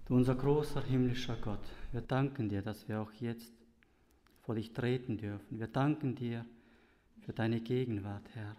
Du unser großer himmlischer Gott, wir danken dir, dass wir auch jetzt vor dich treten dürfen. Wir danken dir für deine Gegenwart, Herr.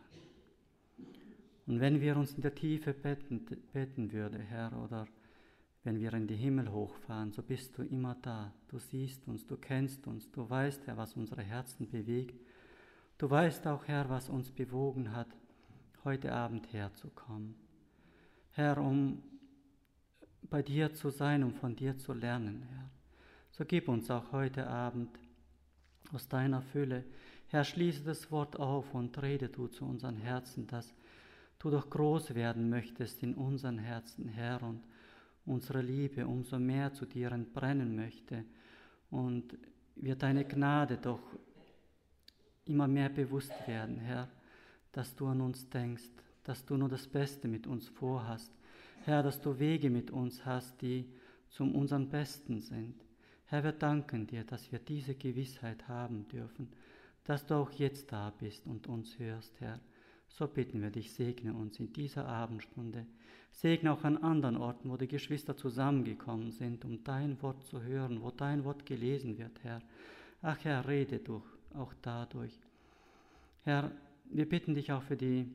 Und wenn wir uns in der Tiefe betten würde, Herr, oder wenn wir in die Himmel hochfahren, so bist du immer da. Du siehst uns, du kennst uns, du weißt, Herr, was unsere Herzen bewegt. Du weißt auch, Herr, was uns bewogen hat, heute Abend herzukommen. Herr, um bei dir zu sein, um von dir zu lernen, Herr. So gib uns auch heute Abend aus deiner Fülle. Herr, schließe das Wort auf und rede du zu unseren Herzen, dass du doch groß werden möchtest in unseren Herzen, Herr, und unsere Liebe umso mehr zu dir entbrennen möchte und wir deine Gnade doch immer mehr bewusst werden, Herr, dass du an uns denkst, dass du nur das Beste mit uns vorhast, Herr, dass du Wege mit uns hast, die zum unseren Besten sind. Herr, wir danken dir, dass wir diese Gewissheit haben dürfen, dass du auch jetzt da bist und uns hörst, Herr. So bitten wir dich, segne uns in dieser Abendstunde. Segne auch an anderen Orten, wo die Geschwister zusammengekommen sind, um dein Wort zu hören, wo dein Wort gelesen wird, Herr. Ach Herr, rede du auch dadurch. Herr, wir bitten dich auch für die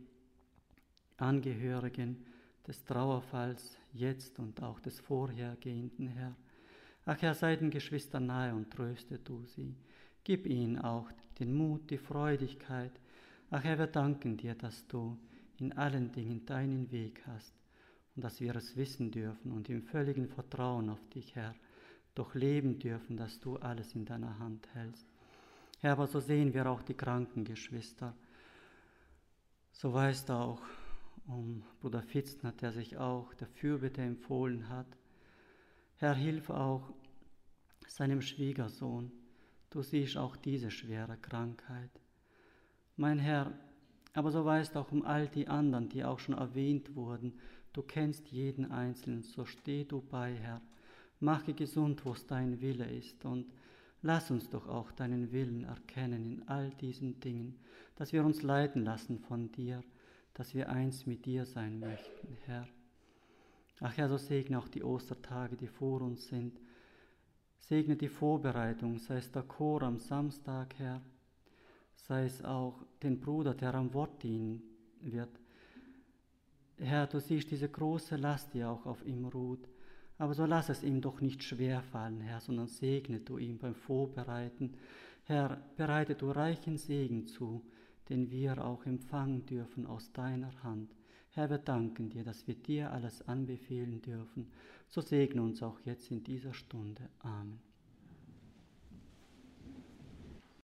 Angehörigen des Trauerfalls jetzt und auch des vorhergehenden, Herr. Ach Herr, sei den Geschwistern nahe und tröste du sie. Gib ihnen auch den Mut, die Freudigkeit. Ach Herr, wir danken dir, dass du in allen Dingen deinen Weg hast und dass wir es wissen dürfen und im völligen Vertrauen auf dich, Herr, doch leben dürfen, dass du alles in deiner Hand hältst. Herr, aber so sehen wir auch die kranken Geschwister. So weißt du auch um Bruder Fitzner, der sich auch der Fürbitte empfohlen hat. Herr, hilf auch seinem Schwiegersohn. Du siehst auch diese schwere Krankheit. Mein Herr, aber so weißt auch um all die anderen, die auch schon erwähnt wurden. Du kennst jeden Einzelnen, so steh du bei, Herr. Mache gesund, wo es dein Wille ist und lass uns doch auch deinen Willen erkennen in all diesen Dingen, dass wir uns leiten lassen von dir, dass wir eins mit dir sein möchten, Herr. Ach Herr, so segne auch die Ostertage, die vor uns sind. Segne die Vorbereitung, sei es der Chor am Samstag, Herr, sei es auch den Bruder, der am Wort dienen wird. Herr, du siehst diese große Last, die auch auf ihm ruht. Aber so lass es ihm doch nicht schwer fallen, Herr, sondern segne du ihm beim Vorbereiten. Herr, bereite du reichen Segen zu, den wir auch empfangen dürfen aus deiner Hand. Herr, wir danken dir, dass wir dir alles anbefehlen dürfen. So segne uns auch jetzt in dieser Stunde. Amen.